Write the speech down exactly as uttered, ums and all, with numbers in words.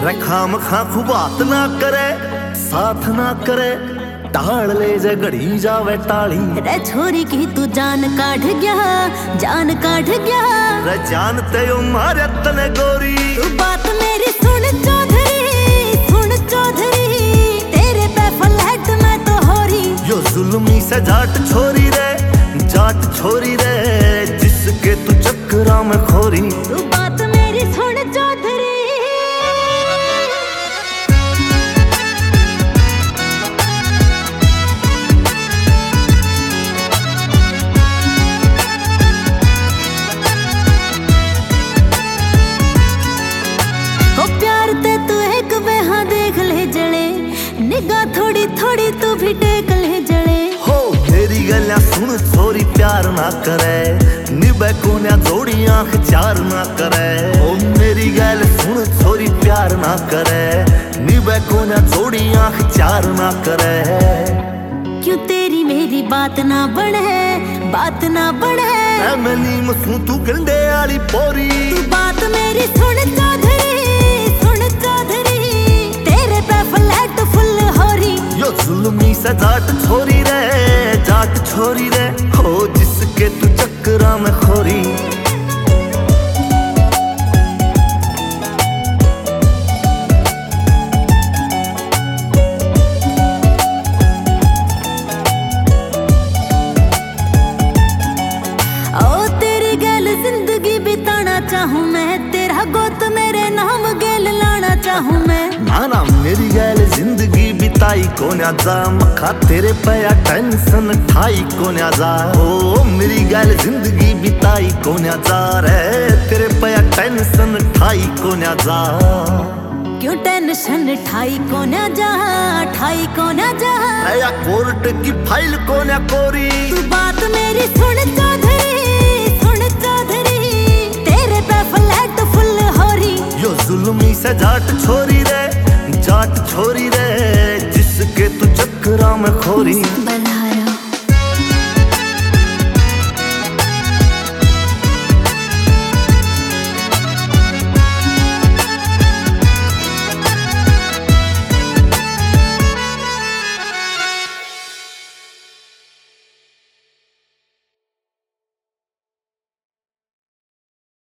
रखाम खा बात ना करे, साथ ना करे, टाल ले जे घड़ी जावे टाली। रे छोरी की तू जान काढ़ गया, जान काढ़ गया। रे जानते हो मारे तने गोरी, तू बात मेरी सुन चौधरी, सुन चौधरी, तेरे पे फ्लैट मैं तो होरी। यो जुल्मी से जाट छोरी रे, जाट छोरी रे, जिसके तू चक्करा में खोरी। तू बात मेरी सुन चौधरी। निगाह थोड़ी थोड़ी तू भी टेक ले जड़े। हो मेरी गल्ला सुन छोरी प्यार ना करे, निभे कोन्या जोड़ी आंख चार ना करे। ओ मेरी गल सुन छोरी प्यार ना करे, निभे कोन्या जोड़ी आंख चार ना करे। क्यों तेरी मेरी बात ना बढ़े, बात ना बढ़े। मैं मनी मसू तू गंडे आली पोरी। तू बात मेरी सुन चौधरी, सुन चौधरी, तेरे पे फ्लैट फुल होरी। यो जुल्मी से जाट छोरी रे, जाट छोरी रे, हो जिसके तू चक्करा में खोरी। ओ तेरी गैल जिंदगी बिताना चाहूं मैं, तेरा गोत मेरे नाम गेल लाना चाहूं मैं। ना ना मेरी गैल जिंदगी बिताई कोन्या जा, मखा तेरे पया टेंशन ठाई कोन्या जा। ओ मेरी गैल जिंदगी बिताई कोन्या जा रे, तेरे पया टेंशन ठाई कोन्या जा। क्यों टेंशन ठाई कोन्या जा, ठाई कोन्या जा। या कोर्ट की फाइल कोन्या कोरी। तू बात मेरी सुन चौधरी, सुन चौधरी, तेरे पे फ्लैट फुल होरी। यो जुल्मी से जाट छोरी रे, जाट छोरी रे, जिसके तू चक्करा में खोरी।